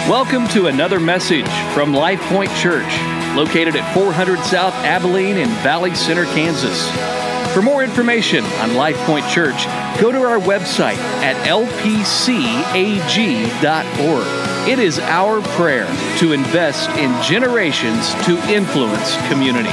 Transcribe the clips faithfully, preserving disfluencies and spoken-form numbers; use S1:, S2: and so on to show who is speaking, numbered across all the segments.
S1: Welcome to another message from Life Point Church, located at four hundred South Abilene in Valley Center, Kansas. For more information on Life Point Church, go to our website at l p c a g dot org. It is our prayer to invest in generations to influence community.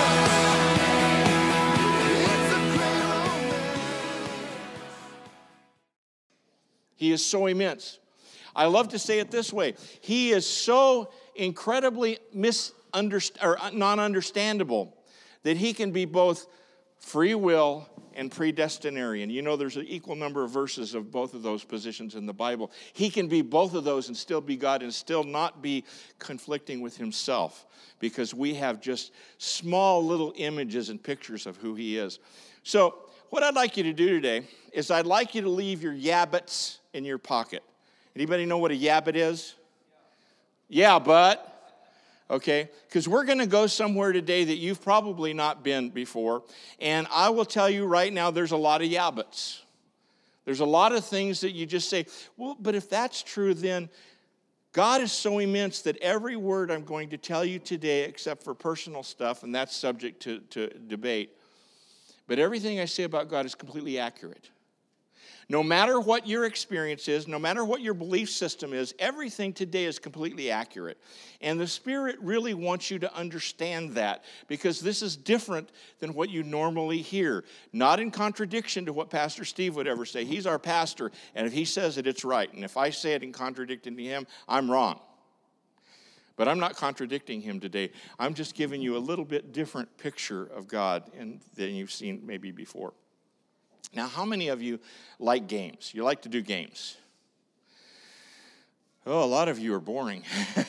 S2: He is so immense. I love to say it this way. He is so incredibly misunderst- or non-understandable that he can be both free will and predestinarian. You know, there's an equal number of verses of both of those positions in the Bible. He can be both of those and still be God and still not be conflicting with himself, because we have just small little images and pictures of who he is. So what I'd like you to do today is I'd like you to leave your yabbits in your pocket. Anybody know what a yabbit is? Yeah, but, okay, because we're going to go somewhere today that you've probably not been before, and I will tell you right now, there's a lot of yabbits. There's a lot of things that you just say, well, but if that's true, then God is so immense that every word I'm going to tell you today, except for personal stuff, and that's subject to, to debate, but everything I say about God is completely accurate. No matter what your experience is, no matter what your belief system is, everything today is completely accurate. And the Spirit really wants you to understand that, because this is different than what you normally hear. Not in contradiction to what Pastor Steve would ever say. He's our pastor, and if he says it, it's right. And if I say it in contradicting to him, I'm wrong. But I'm not contradicting him today. I'm just giving you a little bit different picture of God than you've seen maybe before. Now, how many of you like games? You like to do games? Oh, a lot of you are boring.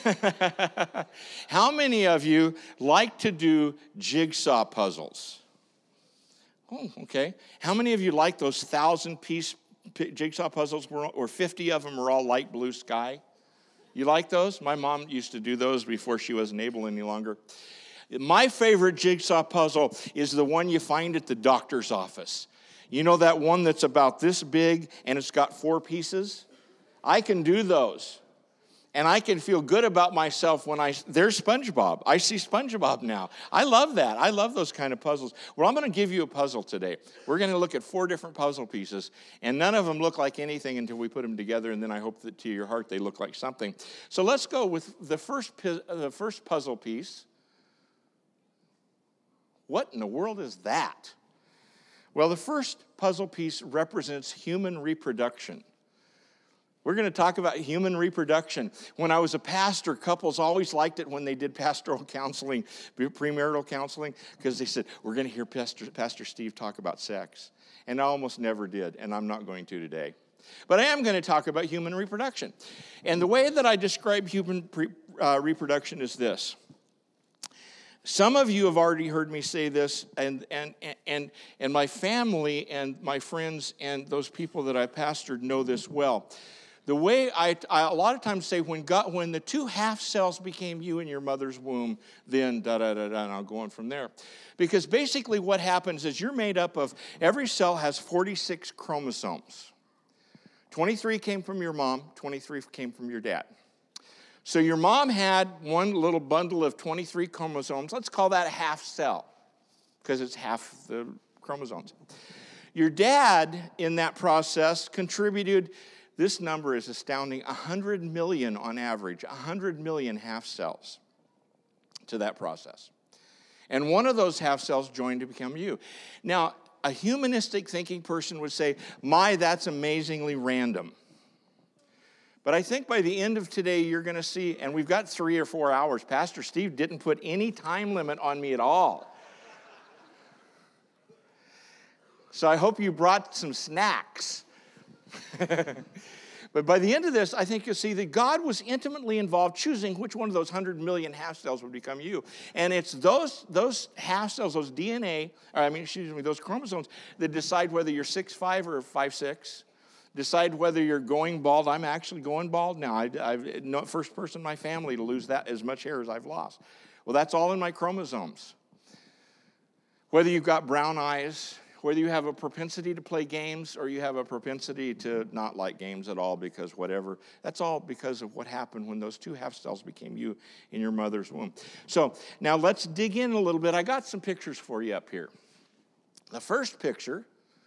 S2: How many of you like to do jigsaw puzzles? Oh, okay. How many of you like those thousand-piece jigsaw puzzles where fifty of them are all light blue sky? You like those? My mom used to do those before she wasn't able any longer. My favorite jigsaw puzzle is the one you find at the doctor's office. You know that one that's about this big and it's got four pieces? I can do those. And I can feel good about myself when I, there's SpongeBob. I see SpongeBob now. I love that. I love those kind of puzzles. Well, I'm going to give you a puzzle today. We're going to look at four different puzzle pieces, and none of them look like anything until we put them together, and then I hope that to your heart they look like something. So let's go with the first, the first puzzle piece. What in the world is that? Well, the first puzzle piece represents human reproduction. We're going to talk about human reproduction. When I was a pastor, couples always liked it when they did pastoral counseling, premarital counseling, because they said, we're going to hear Pastor, Pastor Steve talk about sex. And I almost never did, and I'm not going to today. But I am going to talk about human reproduction. And the way that I describe human pre, uh, reproduction is this. Some of you have already heard me say this, and and and and my family and my friends and those people that I pastored know this well. The way I, I a lot of times say, when God, when the two half cells became you in your mother's womb, then da da da da, and I'll go on from there. Because basically what happens is you're made up of, every cell has forty-six chromosomes. twenty-three came from your mom, twenty-three came from your dad. So your mom had one little bundle of twenty-three chromosomes. Let's call that a half cell, because it's half the chromosomes. Your dad, in that process, contributed, this number is astounding, one hundred million on average, one hundred million half cells to that process. And one of those half cells joined to become you. Now, a humanistic thinking person would say, my, that's amazingly random. But I think by the end of today, you're going to see, and we've got three or four hours. Pastor Steve didn't put any time limit on me at all. So I hope you brought some snacks. But by the end of this, I think you'll see that God was intimately involved choosing which one of those one hundred million half cells would become you. And it's those, those half cells, those D N A, or I mean, excuse me, those chromosomes that decide whether you're six five or five six. Decide whether you're going bald. I'm actually going bald now. I, I'm the first person in my family to lose that as much hair as I've lost. Well, that's all in my chromosomes. Whether you've got brown eyes, whether you have a propensity to play games or you have a propensity to not like games at all because whatever, that's all because of what happened when those two half cells became you in your mother's womb. So now let's dig in a little bit. I got some pictures for you up here. The first picture,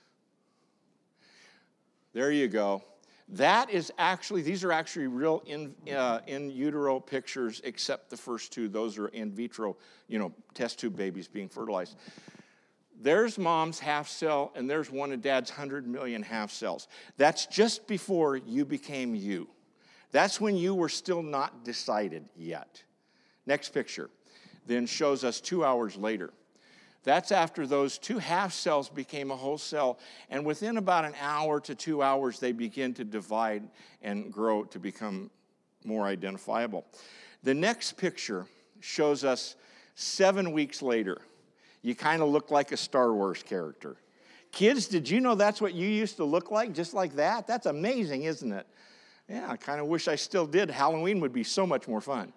S2: there you go. That is actually, these are actually real in, uh, in utero pictures, except the first two. Those are in vitro, you know, test tube babies being fertilized. There's mom's half cell, and there's one of dad's one hundred million half cells. That's just before you became you. That's when you were still not decided yet. Next picture then shows us two hours later. That's after those two half cells became a whole cell, and within about an hour to two hours, they begin to divide and grow to become more identifiable. The next picture shows us seven weeks later. You kind of look like a Star Wars character. Kids, did you know that's what you used to look like, just like that? That's amazing, isn't it? Yeah, I kind of wish I still did. Halloween would be so much more fun.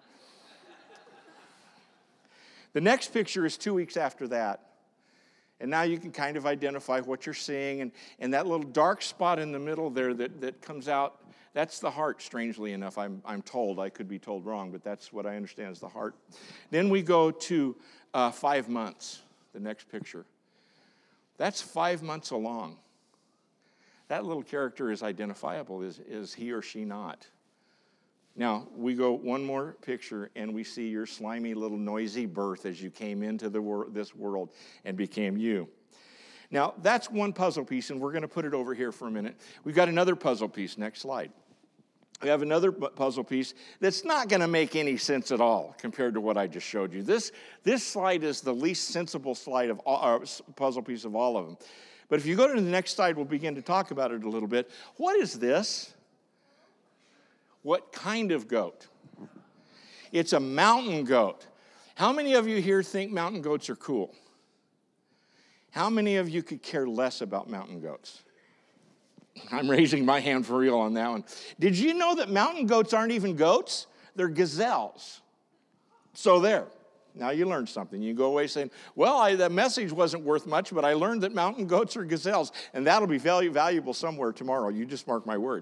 S2: The next picture is two weeks after that. And now you can kind of identify what you're seeing. And, and that little dark spot in the middle there that, that comes out, that's the heart, strangely enough. I'm, I'm told. I could be told wrong, but that's what I understand is the heart. Then we go to uh, five months, the next picture. That's five months along. That little character is identifiable. Is, is he or she not? Now, we go one more picture, and we see your slimy little noisy birth as you came into the wor- this world and became you. Now, that's one puzzle piece, and we're going to put it over here for a minute. We've got another puzzle piece. Next slide. We have another puzzle piece that's not going to make any sense at all compared to what I just showed you. This, this slide is the least sensible slide of all, uh, puzzle piece of all of them. But if you go to the next slide, we'll begin to talk about it a little bit. What is this? What kind of goat? It's a mountain goat. How many of you here think mountain goats are cool? How many of you could care less about mountain goats? I'm raising my hand for real on that one. Did you know that mountain goats aren't even goats? They're gazelles. So there. Now you learned something. You go away saying, well, I, that message wasn't worth much, but I learned that mountain goats are gazelles, and that'll be value, valuable somewhere tomorrow. You just mark my word.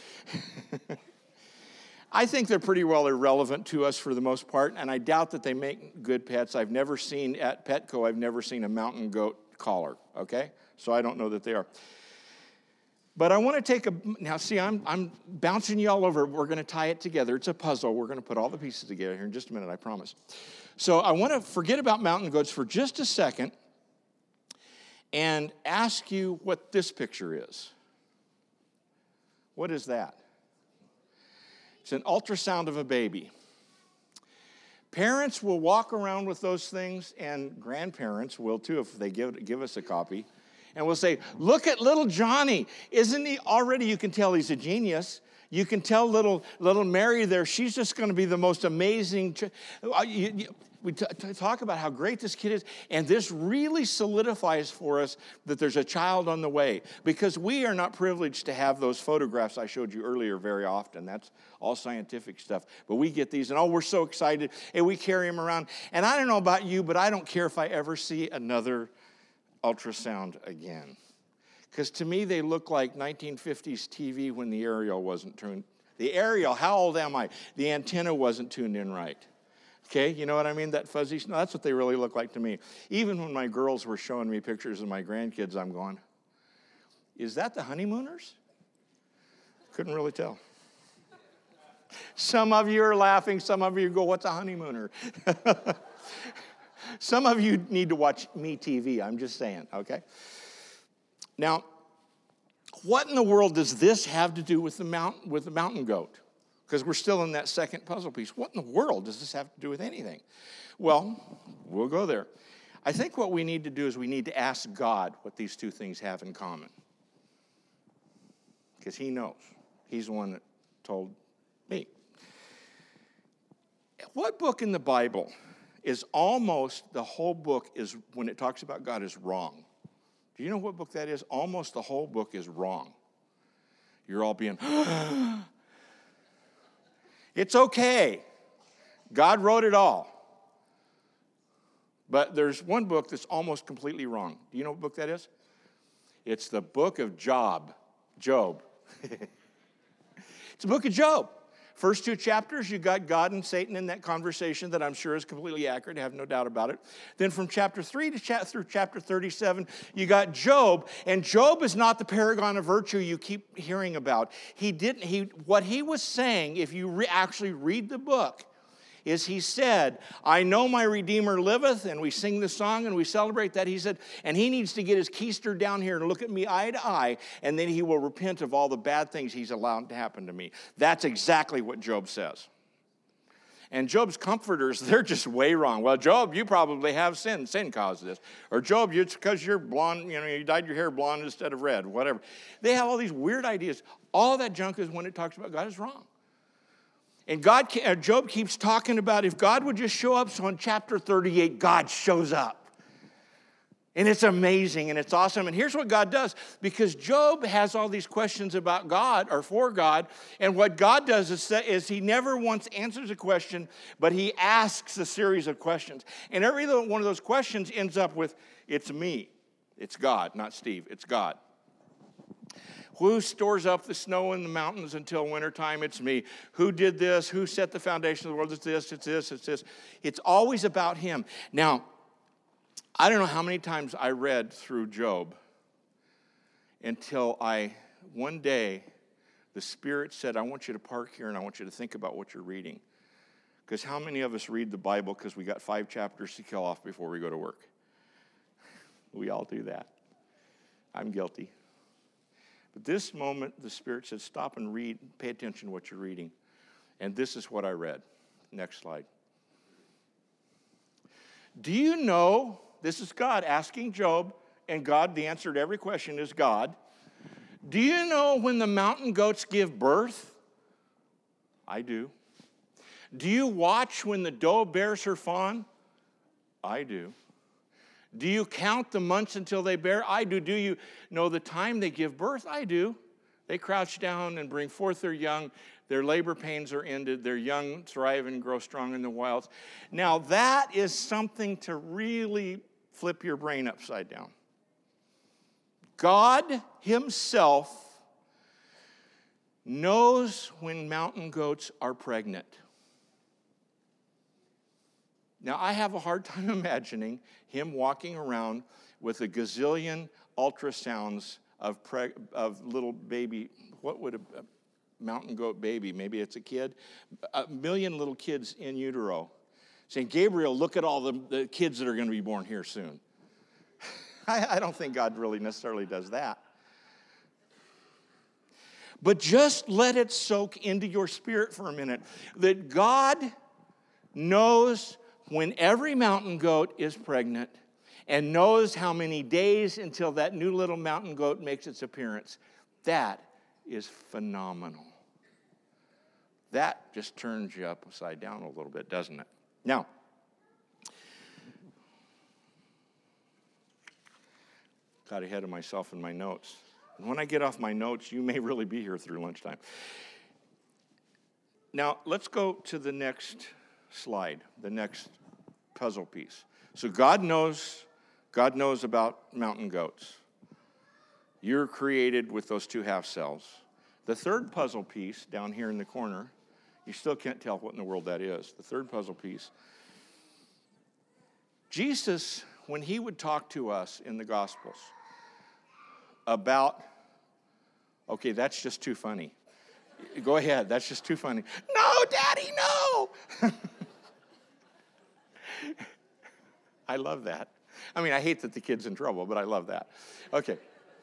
S2: I think they're pretty well irrelevant to us for the most part, and I doubt that they make good pets. I've never seen, at Petco, I've never seen a mountain goat collar, okay? So I don't know that they are. But I want to take a, now see, I'm, I'm bouncing you all over. We're going to tie it together. It's a puzzle. We're going to put all the pieces together here in just a minute, I promise. So I want to forget about mountain goats for just a second and ask you what this picture is. What is that? It's an ultrasound of a baby. Parents will walk around with those things, and grandparents will too if they give, give us a copy. And we'll say, look at little Johnny. Isn't he already, you can tell he's a genius. You can tell little little Mary there, she's just going to be the most amazing. Ch- you, you, we t- t- talk about how great this kid is, and this really solidifies for us that there's a child on the way, because we are not privileged to have those photographs I showed you earlier very often. That's all scientific stuff. But we get these, and oh, we're so excited, and we carry them around. And I don't know about you, but I don't care if I ever see another ultrasound again. Because to me, they look like nineteen fifties T V when the aerial wasn't tuned. The aerial, how old am I? The antenna wasn't tuned in right. Okay, you know what I mean? That fuzzy, no, that's what they really look like to me. Even when my girls were showing me pictures of my grandkids, I'm going, is that the honeymooners? Couldn't really tell. Some of you are laughing. Some of you go, what's a honeymooner? Some of you need to watch Me T V. I'm just saying, okay? Now, what in the world does this have to do with the mountain, with the mountain goat? Because we're still in that second puzzle piece. What in the world does this have to do with anything? Well, we'll go there. I think what we need to do is we need to ask God what these two things have in common. Because he knows. He's the one that told me. What book in the Bible is almost the whole book is, when it talks about God, is wrong? Do you know what book that is? Almost the whole book is wrong. You're all being, it's okay. God wrote it all. But there's one book that's almost completely wrong. Do you know what book that is? It's the book of Job. Job. It's the book of Job. First two chapters, you got God and Satan in that conversation that I'm sure is completely accurate. I have no doubt about it. Then from chapter three to cha- through chapter thirty-seven, you got Job. And Job is not the paragon of virtue you keep hearing about. He didn't. He what he was saying, if you re- actually read the book, is he said, I know my Redeemer liveth, and we sing the song and we celebrate that. He said, and he needs to get his keister down here and look at me eye to eye, and then he will repent of all the bad things he's allowed to happen to me. That's exactly what Job says. And Job's comforters, they're just way wrong. Well, Job, you probably have sin. Sin caused this. Or Job, it's because you're blonde, you know, you dyed your hair blonde instead of red, whatever. They have all these weird ideas. All that junk is when it talks about God is wrong. And God, Job keeps talking about if God would just show up. So in chapter thirty-eight, God shows up. And it's amazing and it's awesome. And here's what God does. Because Job has all these questions about God or for God. And what God does is, is he never once answers a question, but he asks a series of questions. And every one of those questions ends up with, it's me. It's God, not Steve. It's God. Who stores up the snow in the mountains until wintertime? It's me. Who did this? Who set the foundation of the world? It's this, it's this, it's this. It's always about him. Now, I don't know how many times I read through Job until I, one day, the Spirit said, I want you to park here and I want you to think about what you're reading. Because how many of us read the Bible because we got five chapters to kill off before we go to work? We all do that. I'm guilty. But this moment, the Spirit said, stop and read, pay attention to what you're reading. And this is what I read. Next slide. Do you know, this is God asking Job, and God, the answer to every question is God. Do you know when the mountain goats give birth? I do. Do you watch when the doe bears her fawn? I do. Do you count the months until they bear? I do. Do you know the time they give birth? I do. They crouch down and bring forth their young. Their labor pains are ended. Their young thrive and grow strong in the wilds. Now, that is something to really flip your brain upside down. God himself knows when mountain goats are pregnant. Now, I have a hard time imagining him walking around with a gazillion ultrasounds of, preg- of little baby. What would a, a mountain goat baby, maybe it's a kid, a million little kids in utero, saying, Gabriel, look at all the, the kids that are going to be born here soon. I, I don't think God really necessarily does that. But just let it soak into your spirit for a minute that God knows when every mountain goat is pregnant and knows how many days until that new little mountain goat makes its appearance. That is phenomenal. That just turns you upside down a little bit, doesn't it? Now, got ahead of myself in my notes. And when I get off my notes, you may really be here through lunchtime. Now, let's go to the next slide, the next puzzle piece. So God knows, God knows about mountain goats. You're created with those two half cells. The third puzzle piece down here in the corner, you still can't tell what in the world that is. The third puzzle piece. Jesus, when he would talk to us in the Gospels about, okay, that's just too funny. Go ahead, that's just too funny. No, Daddy, no! I love that. I mean, I hate that the kid's in trouble, but I love that. Okay.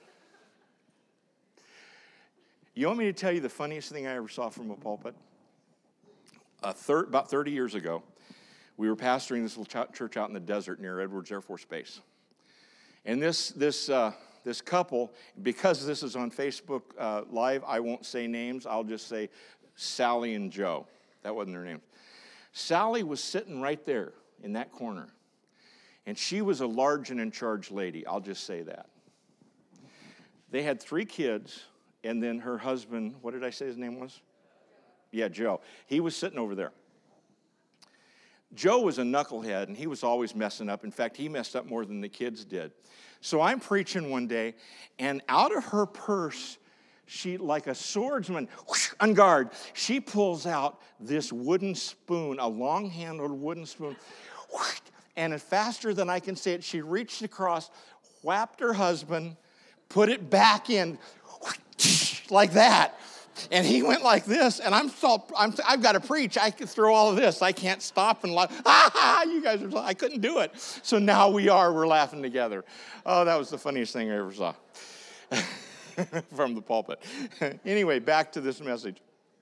S2: You want me to tell you the funniest thing I ever saw from a pulpit? A thir- about thirty years ago, we were pastoring this little ch- church out in the desert near Edwards Air Force Base. And this this uh, this couple, because this is on Facebook uh, Live, I won't say names. I'll just say Sally and Joe. That wasn't their names. Sally was sitting right there in that corner. And she was a large and in charge lady. I'll just say that. They had three kids, and then her husband, what did I say his name was? Yeah, Joe. He was sitting over there. Joe was a knucklehead, and he was always messing up. In fact, he messed up more than the kids did. So I'm preaching one day, and out of her purse, she, like a swordsman, whoosh, on guard, she pulls out this wooden spoon, a long-handled wooden spoon, whoosh, and faster than I can say it, she reached across, whapped her husband, put it back in, whoosh, like that. And he went like this, and I'm so, I'm, I've got to preach. I can throw all of this. I can't stop and laugh. Ah, ha, you guys are, I couldn't do it. So now we are, we're laughing together. Oh, that was the funniest thing I ever saw from the pulpit. Anyway, back to this message.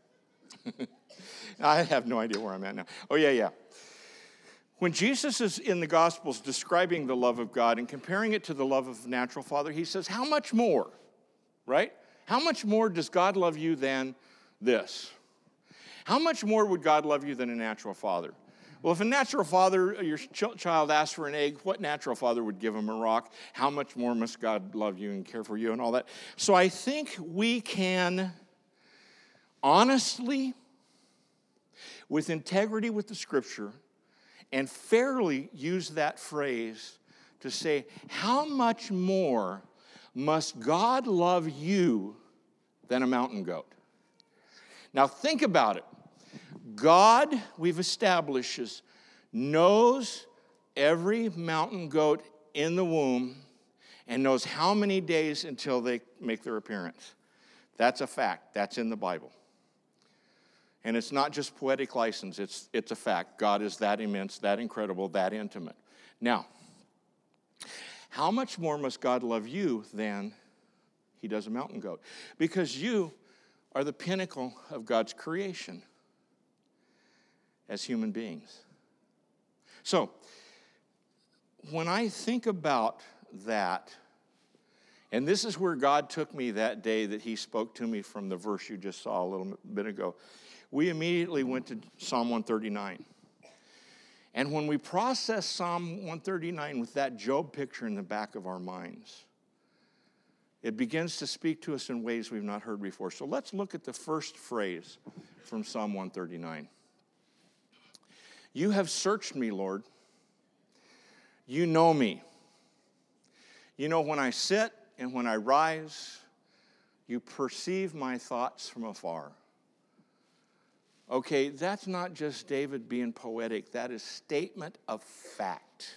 S2: I have no idea where I'm at now. Oh, yeah, yeah. When Jesus is in the Gospels describing the love of God and comparing it to the love of the natural father, he says, how much more, right? How much more does God love you than this? How much more would God love you than a natural father? Well, if a natural father, your ch- child asks for an egg, what natural father would give him a rock? How much more must God love you and care for you and all that? So I think we can honestly, with integrity with the Scripture, and fairly use that phrase to say, how much more must God love you than a mountain goat? Now think about it. God, we've established, is, knows every mountain goat in the womb and knows how many days until they make their appearance. That's a fact. That's in the Bible. And it's not just poetic license. It's, it's a fact. God is that immense, that incredible, that intimate. Now, how much more must God love you than he does a mountain goat? Because you are the pinnacle of God's creation as human beings. So, when I think about that, and this is where God took me that day that he spoke to me from the verse you just saw a little bit ago, we immediately went to Psalm one thirty-nine. And when we process Psalm one thirty-nine with that Job picture in the back of our minds, it begins to speak to us in ways we've not heard before. So let's look at the first phrase from Psalm one thirty-nine. You have searched me, Lord. You know me. You know when I sit and when I rise. You perceive my thoughts from afar. Okay, that's not just David being poetic. That is statement of fact.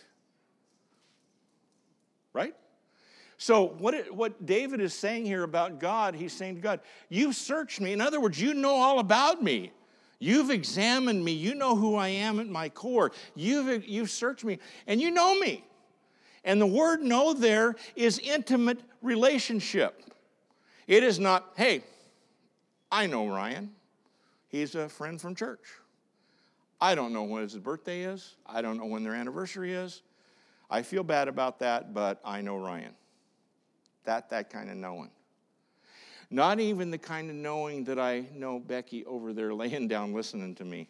S2: Right? So what, it, what David is saying here about God, he's saying to God, you've searched me. In other words, you know all about me. You've examined me. You know who I am at my core. You've, you've searched me, and you know me. And the word know there is intimate relationship. It is not, hey, I know Ryan. He's a friend from church. I don't know when his birthday is. I don't know when their anniversary is. I feel bad about that, but I know Ryan. That, that kind of knowing. Not even the kind of knowing that I know Becky over there laying down listening to me.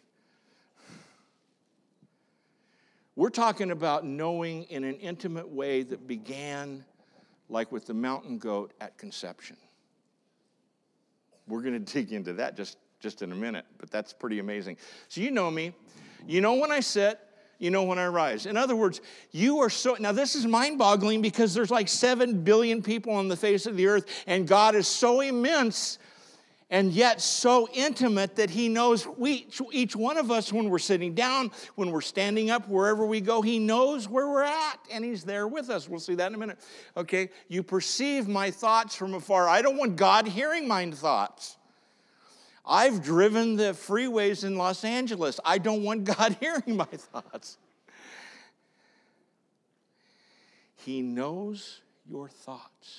S2: We're talking about knowing in an intimate way that began like with the mountain goat at conception. We're going to dig into that just, just in a minute, but that's pretty amazing. So you know me. You know when I sit. You know when I rise. In other words, you are so... Now this is mind-boggling because there's like seven billion people on the face of the earth, and God is so immense and yet so intimate that he knows we, each one of us when we're sitting down, when we're standing up, wherever we go, he knows where we're at, and he's there with us. We'll see that in a minute. Okay, you perceive my thoughts from afar. I don't want God hearing my thoughts. I've driven the freeways in Los Angeles. I don't want God hearing my thoughts. He knows your thoughts.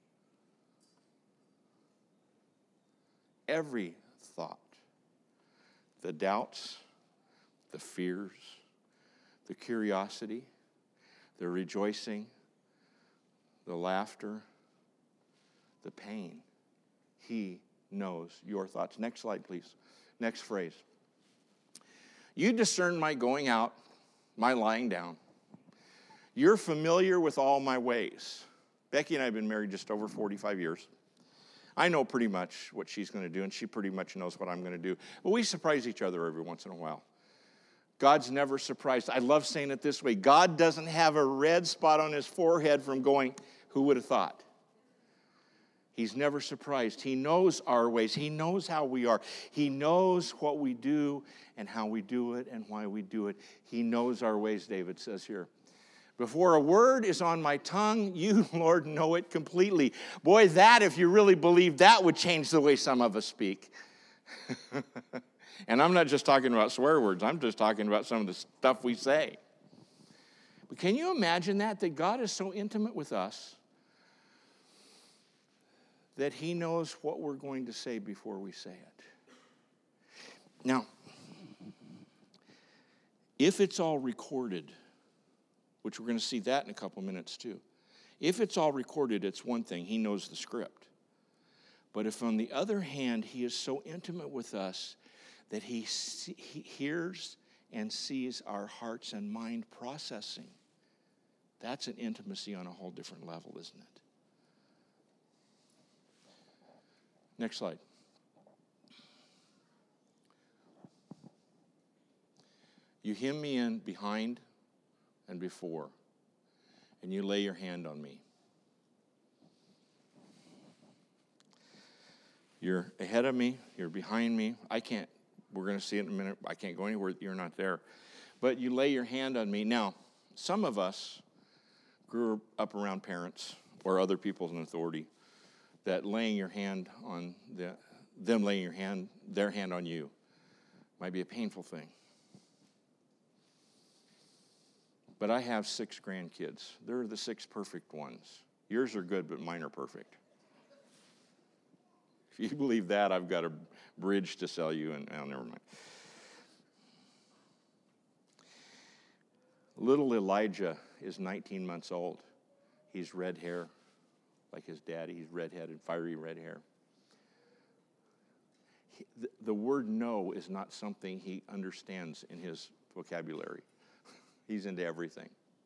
S2: Every thought. The doubts, the fears, the curiosity, the rejoicing, the laughter, the pain. He knows your thoughts. Next slide, please. Next phrase. You discern my going out, my lying down. You're familiar with all my ways. Becky and I have been married just over forty-five years. I know pretty much what she's going to do, and she pretty much knows what I'm going to do. But we surprise each other every once in a while. God's never surprised. I love saying it this way. God doesn't have a red spot on his forehead from going, who would have thought? He's never surprised. He knows our ways. He knows how we are. He knows what we do and how we do it and why we do it. He knows our ways, David says here. Before a word is on my tongue, you, Lord, know it completely. Boy, that, if you really believe, that would change the way some of us speak. And I'm not just talking about swear words. I'm just talking about some of the stuff we say. But can you imagine that? That God is so intimate with us that he knows what we're going to say before we say it. Now, if it's all recorded, which we're going to see that in a couple minutes too. If it's all recorded, it's one thing. He knows the script. But if, on the other hand, he is so intimate with us that he, see, he hears and sees our hearts and mind processing, that's an intimacy on a whole different level, isn't it? Next slide. You hem me in behind and before, and you lay your hand on me. You're ahead of me, you're behind me. I can't, we're going to see it in a minute. I can't go anywhere, you're not there. But you lay your hand on me. Now, some of us grew up around parents or other people in authority that laying your hand on the, them laying your hand, their hand on you might be a painful thing. But I have six grandkids. They're the six perfect ones. Yours are good, but mine are perfect. If you believe that, I've got a bridge to sell you, and oh, never mind. Little Elijah is nineteen months old. He's red hair, like his daddy. He's redheaded, fiery red hair. He, the, the word no is not something he understands in his vocabulary. He's into everything.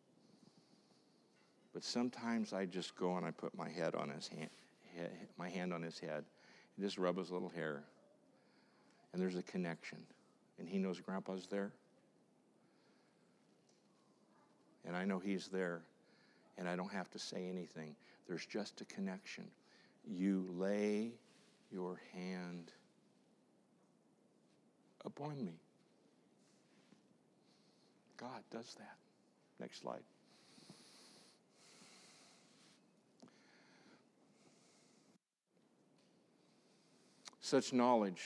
S2: But sometimes I just go and I put my head on his hand, head, my hand on his head, and just rub his little hair. And there's a connection. And he knows Grandpa's there. And I know he's there. And I don't have to say anything. There's just a connection. You lay your hand upon me. God does that. Next slide. Such knowledge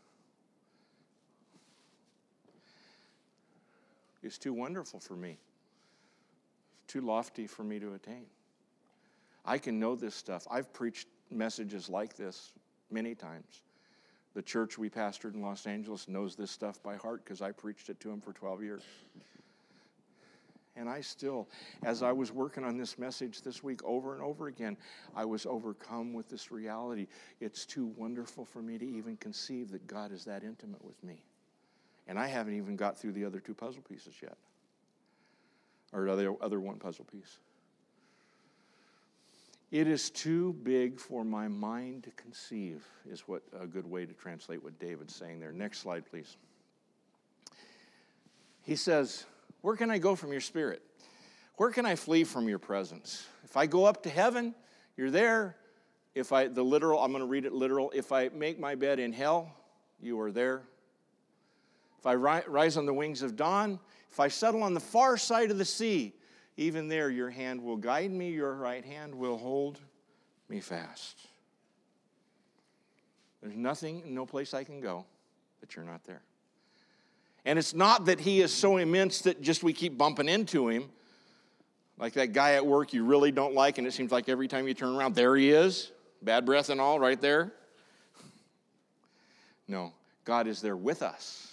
S2: is too wonderful for me. It's too lofty for me to attain. I can know this stuff. I've preached messages like this many times. The church we pastored in Los Angeles knows this stuff by heart because I preached it to them for twelve years. And I still, as I was working on this message this week over and over again, I was overcome with this reality. It's too wonderful for me to even conceive that God is that intimate with me. And I haven't even got through the other two puzzle pieces yet. Or other, other one puzzle piece. It is too big for my mind to conceive, is what a good way to translate what David's saying there. Next slide, please. He says, where can I go from your spirit? Where can I flee from your presence? If I go up to heaven, you're there. If I, the literal, I'm going to read it literal. If I make my bed in hell, you are there. If I ri- rise on the wings of dawn, if I settle on the far side of the sea, even there your hand will guide me, your right hand will hold me fast. There's nothing, no place I can go that you're not there. And it's not that he is so immense that just we keep bumping into him. Like that guy at work you really don't like, and it seems like every time you turn around, there he is. Bad breath and all, right there. No, God is there with us.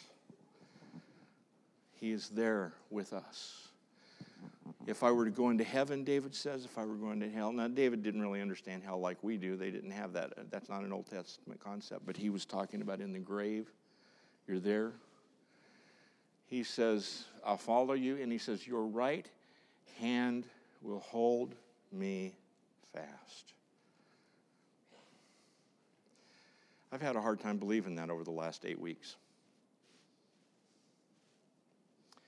S2: He is there with us. If I were to go into heaven, David says, if I were going to hell. Now, David didn't really understand hell like we do. They didn't have that. That's not an Old Testament concept. But he was talking about in the grave. You're there. He says, I'll follow you. And he says, your right hand will hold me fast. I've had a hard time believing that over the last eight weeks.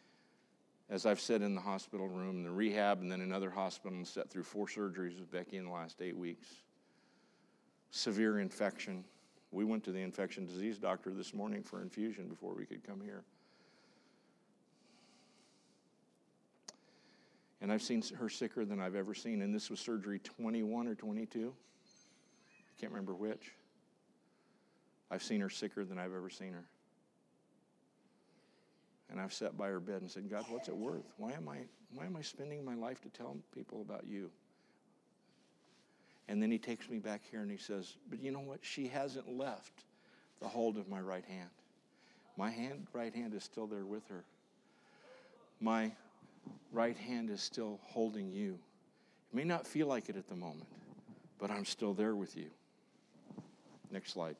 S2: as I've said, in the hospital room, the rehab, and then another hospital, and sat through four surgeries with Becky in the last eight weeks. Severe infection. We went to the infection disease doctor this morning for infusion before we could come here. And I've seen her sicker than I've ever seen. And this was surgery twenty-one or twenty-two. I can't remember which. I've seen her sicker than I've ever seen her. And I've sat by her bed and said, God, what's it worth? Why am I, why am I spending my life to tell people about you? And then he takes me back here and he says, but you know what? She hasn't left the hold of my right hand. My hand, right hand is still there with her. My right hand is still holding you. It may not feel like it at the moment, but I'm still there with you. Next slide.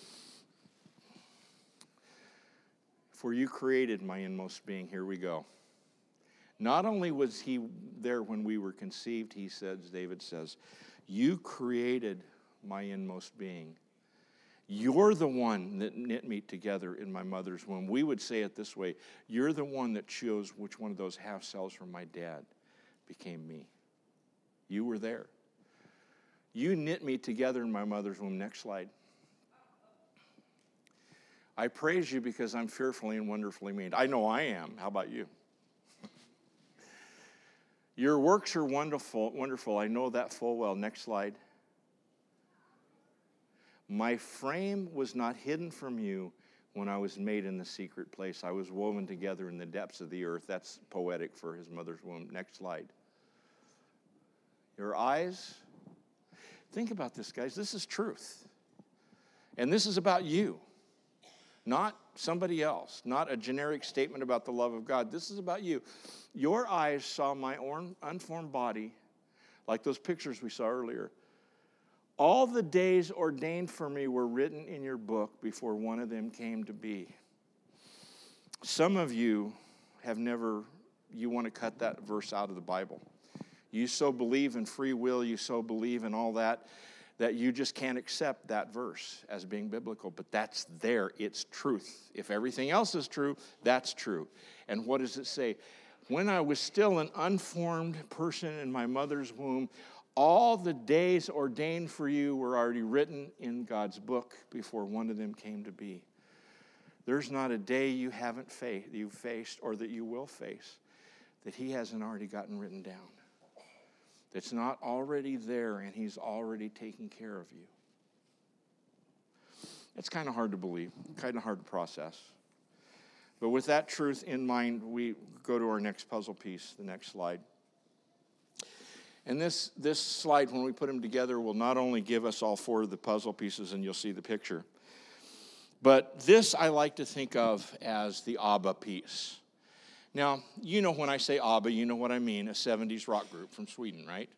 S2: For you created my inmost being. Here we go. Not only was he there when we were conceived, he says, David says, you created my inmost being. You're the one that knit me together in my mother's womb. We would say it this way. You're the one that chose which one of those half cells from my dad became me. You were there. You knit me together in my mother's womb. Next slide. I praise you because I'm fearfully and wonderfully made. I know I am. How about you? Your works are wonderful, wonderful. I know that full well. Next slide. My frame was not hidden from you when I was made in the secret place. I was woven together in the depths of the earth. That's poetic for his mother's womb. Next slide. Your eyes. Think about this, guys. This is truth. And this is about you. Not somebody else, not a generic statement about the love of God. This is about you. Your eyes saw my unformed body, like those pictures we saw earlier. All the days ordained for me were written in your book before one of them came to be. Some of you have never, you want to cut that verse out of the Bible. You so believe in free will, you so believe in all that, that you just can't accept that verse as being biblical. But that's there. It's truth. If everything else is true, that's true. And what does it say? When I was still an unformed person in my mother's womb, all the days ordained for you were already written in God's book before one of them came to be. There's not a day you haven't faced, you've faced or that you will face that he hasn't already gotten written down. That's not already there, and he's already taking care of you. It's kind of hard to believe, kind of hard to process. But with that truth in mind, we go to our next puzzle piece, the next slide. And this, this slide, when we put them together, will not only give us all four of the puzzle pieces, and you'll see the picture, but this I like to think of as the ABBA piece. Now, you know when I say ABBA, you know what I mean, a seventies rock group from Sweden, right?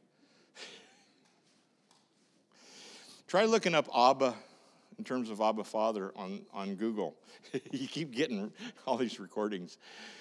S2: Try looking up ABBA in terms of Abba Father on, on Google. You keep getting all these recordings.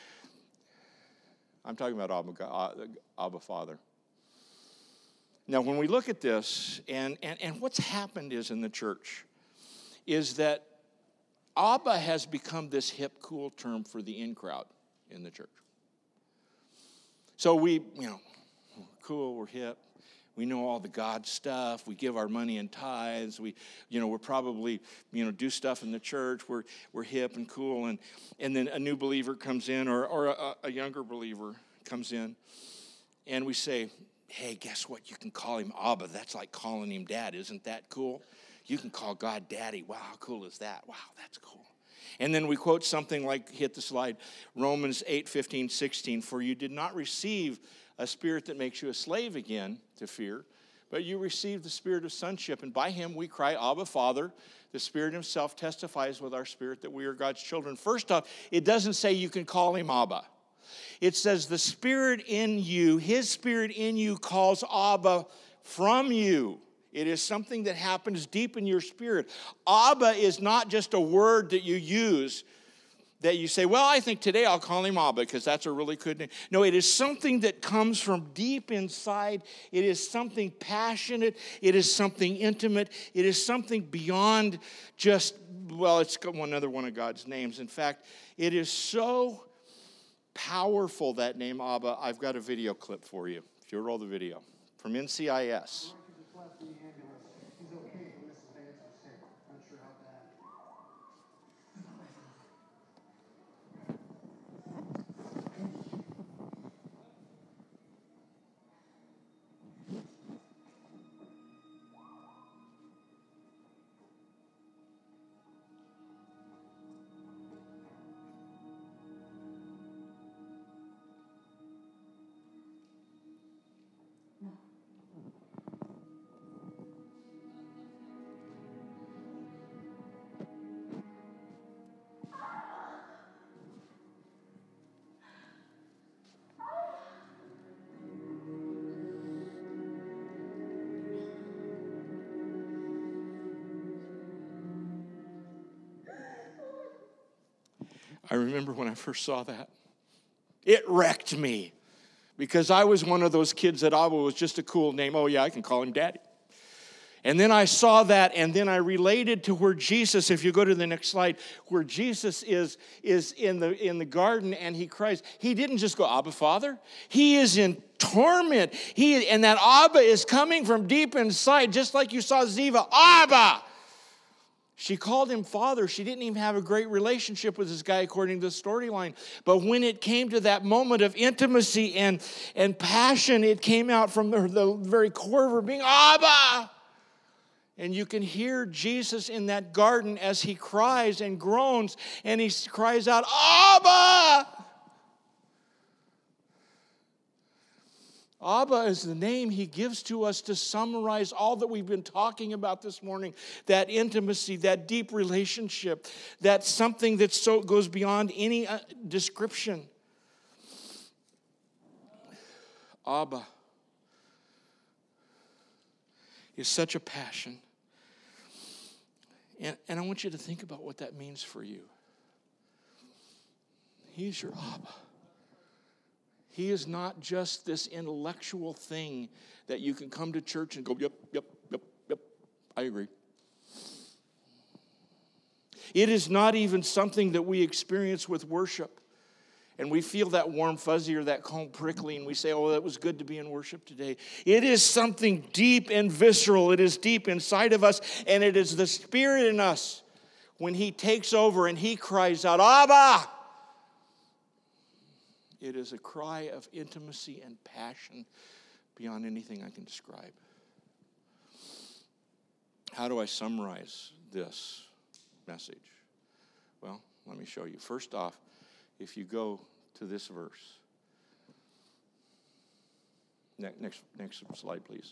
S2: I'm talking about Abba, Abba Father. Now, when we look at this, and, and, and what's happened is in the church, is that Abba has become this hip, cool term for the in crowd in the church. So we, you know, we're cool, we're hip. We know all the God stuff. We give our money in tithes. We, you know, we're probably, you know, do stuff in the church. We're we're hip and cool. And and then a new believer comes in, or or a, a younger believer comes in, and we say, hey, guess what? You can call him Abba. That's like calling him Dad. Isn't that cool? You can call God Daddy. Wow, how cool is that? Wow, that's cool. And then we quote something like, hit the slide, Romans eight, fifteen, sixteen, for you did not receive a spirit that makes you a slave again to fear, but you received the spirit of sonship, and by him we cry, Abba, Father. The Spirit himself testifies with our spirit that we are God's children. First off, it doesn't say you can call him Abba. It says the Spirit in you, his Spirit in you calls Abba from you. It is something that happens deep in your spirit. Abba is not just a word that you use that you say, well, I think today I'll call him Abba because that's a really good name. No, it is something that comes from deep inside. It is something passionate. It is something intimate. It is something beyond just, well, it's one another one of God's names. In fact, it is so powerful, that name, Abba. I've got a video clip for you. If you'll roll the video. From N C I S. I remember when I first saw that. It wrecked me because I was one of those kids that Abba was just a cool name. Oh, yeah, I can call him Daddy. And then I saw that, and then I related to where Jesus, if you go to the next slide, where Jesus is, is in the, in the garden and he cries. He didn't just go, Abba, Father. He is in torment. He, and that Abba is coming from deep inside, just like you saw Ziva. Abba! She called him Father. She didn't even have a great relationship with this guy according to the storyline. But when it came to that moment of intimacy and, and passion, it came out from the, the very core of her being, Abba! And you can hear Jesus in that garden as he cries and groans, and he cries out, Abba! Abba is the name he gives to us to summarize all that we've been talking about this morning. That intimacy, that deep relationship, that something that so goes beyond any uh, description. Abba is such a passion. And, and I want you to think about what that means for you. He's your Abba. He is not just this intellectual thing that you can come to church and go, yep, yep, yep, yep, I agree. It is not even something that we experience with worship. And we feel that warm fuzzy or that cold prickly, and we say, oh, that was good to be in worship today. It is something deep and visceral. It is deep inside of us, and it is the Spirit in us when he takes over and he cries out, Abba! It is a cry of intimacy and passion beyond anything I can describe. How do I summarize this message? Well, let me show you. First off, if you go to this verse. Ne- next, next slide, please.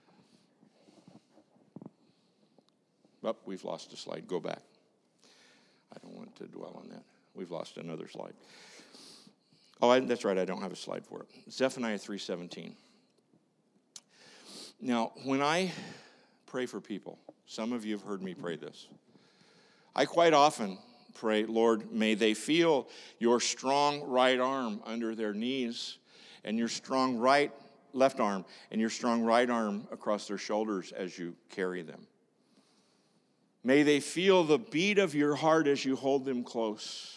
S2: Oh, we've lost a slide. Go back. I don't want to dwell on that. We've lost another slide. Oh, I, that's right. I don't have a slide for it. Zephaniah three seventeen. Now, when I pray for people, some of you have heard me pray this. I quite often pray, Lord, may they feel your strong right arm under their knees and your strong right, left arm, and your strong right arm across their shoulders as you carry them. May they feel the beat of your heart as you hold them close.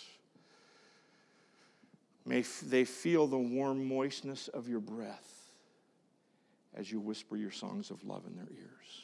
S2: May they feel the warm moistness of your breath as you whisper your songs of love in their ears.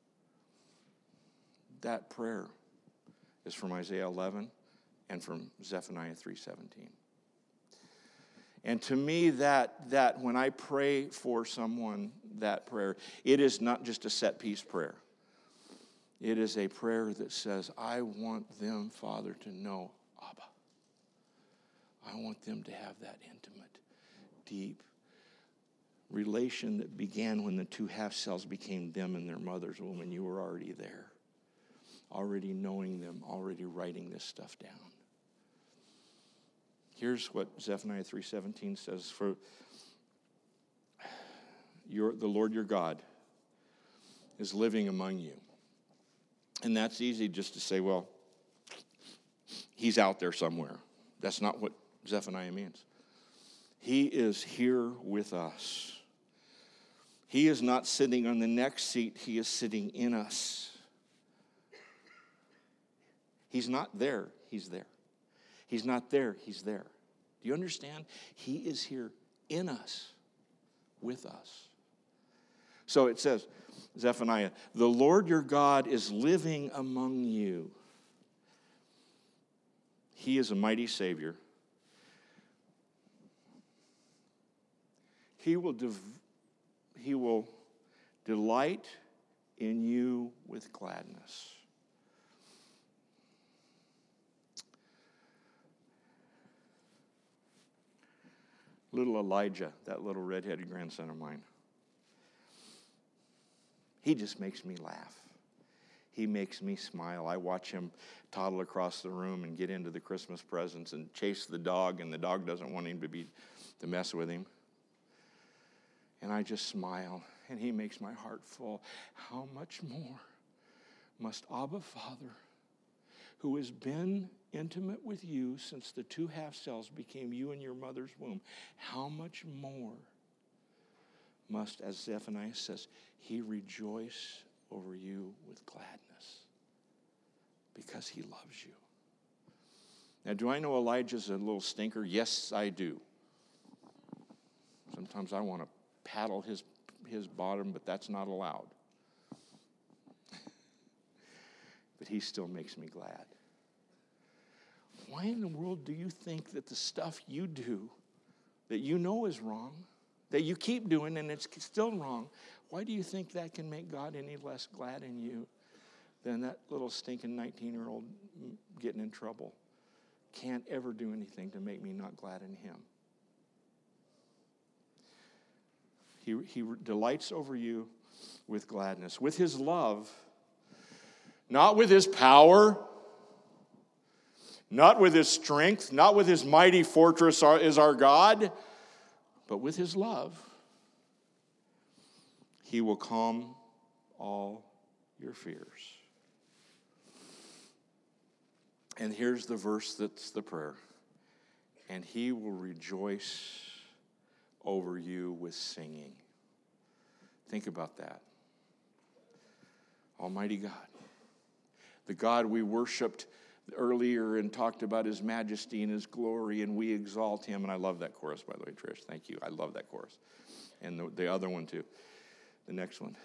S2: That prayer is from Isaiah eleven and from Zephaniah three seventeen. And to me, that, that when I pray for someone, that prayer, it is not just a set-piece prayer. It is a prayer that says, I want them, Father, to know Abba. I want them to have that intimate, deep relation that began when the two half cells became them in their mother's womb, and you were already there, already knowing them, already writing this stuff down. Here's what Zephaniah three seventeen says, for your, the Lord your God is living among you. And that's easy just to say, well, he's out there somewhere. That's not what Zephaniah means. He is here with us. He is not sitting on the next seat. He is sitting in us. He's not there. He's there. He's not there. He's there. Do you understand? He is here in us, with us. So it says, Zephaniah, the Lord your God is living among you. He is a mighty Savior. He will, dev- he will delight in you with gladness. Little Elijah, that little redheaded grandson of mine, he just makes me laugh. He makes me smile. I watch him toddle across the room and get into the Christmas presents and chase the dog, and the dog doesn't want him to be to mess with him. And I just smile, and he makes my heart full. How much more must Abba Father, who has been intimate with you since the two half cells became you in your mother's womb, how much more must, as Zephaniah says, he rejoice over you with gladness because he loves you. Now, do I know Elijah's a little stinker? Yes, I do. Sometimes I want to paddle his, his bottom, but that's not allowed. But he still makes me glad. Why in the world do you think that the stuff you do that you know is wrong, that you keep doing and it's still wrong, why do you think that can make God any less glad in you than that little stinking nineteen-year-old getting in trouble can't ever do anything to make me not glad in him? He, he delights over you with gladness, with his love, not with his power, not with his strength, not with his mighty fortress is our God, but with his love. He will calm all your fears. And here's the verse that's the prayer. And he will rejoice over you with singing. Think about that. Almighty God, the God we worshiped earlier and talked about his majesty and his glory, and we exalt him. And I love that chorus, by the way, Trish. Thank you. I love that chorus. And the, the other one, too. The next one.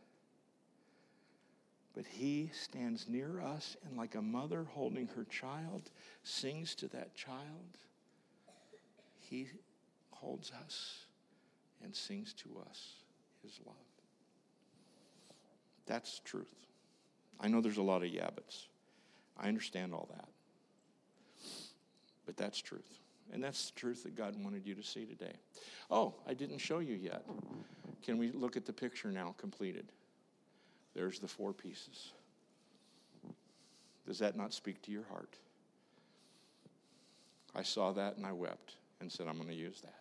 S2: But he stands near us, and like a mother holding her child, sings to that child. He holds us and sings to us his love. That's truth. I know there's a lot of yabbits. I understand all that. But that's truth. And that's the truth that God wanted you to see today. Oh, I didn't show you yet. Can we look at the picture now completed? There's the four pieces. Does that not speak to your heart? I saw that and I wept and said, I'm going to use that.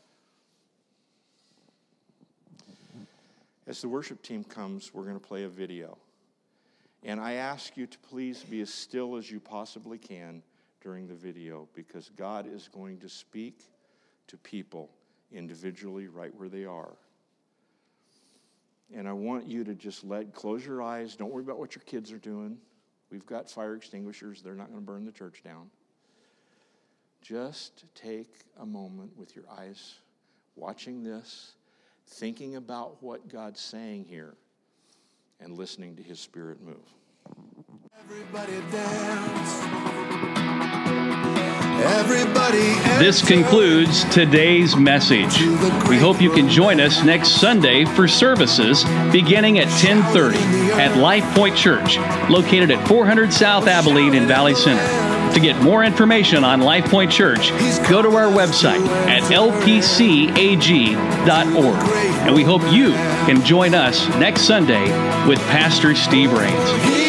S2: As the worship team comes, we're going to play a video. And I ask you to please be as still as you possibly can during the video, because God is going to speak to people individually right where they are. And I want you to just let, close your eyes. Don't worry about what your kids are doing. We've got fire extinguishers. They're not going to burn the church down. Just take a moment with your eyes watching this, thinking about what God's saying here, and listening to his Spirit move.
S3: Everybody dance. Everybody enter.
S1: This concludes today's message. We hope you can join us next Sunday for services beginning at ten thirty at Life Point Church, located at four hundred South Abilene in Valley Center. To get more information on Life Point Church, go to our website at l p c a g dot org. And we hope you can join us next Sunday with Pastor Steve Rains.